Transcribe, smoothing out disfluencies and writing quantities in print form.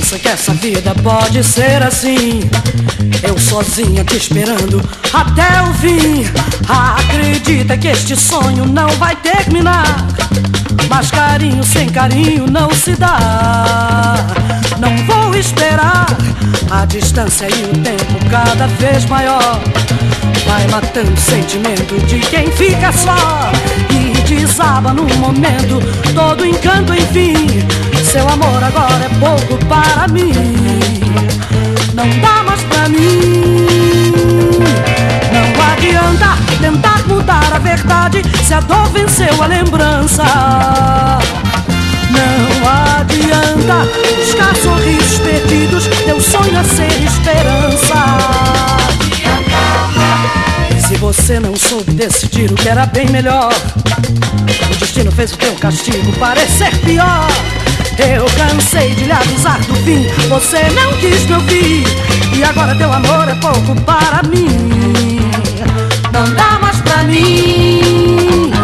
pensa que essa vida pode ser assim? Eu sozinha te esperando até o fim. Acredita que este sonho não vai terminar, mas carinho sem carinho não se dá. Não vou esperar, a distância e o tempo cada vez maior vai matando o sentimento de quem fica só e desaba num momento todo encanto, enfim. Seu amor agora é pouco para mim, não dá mais pra mim. Não adianta tentar mudar a verdade se a dor venceu a lembrança. Não adianta buscar sorrisos perdidos, teu sonho a ser esperança. Se você não soube decidir o que era bem melhor, o destino fez o teu castigo parecer pior. Eu cansei de lhe avisar do fim, você não quis me ouvir, e agora teu amor é pouco para mim. Não dá mais pra mim.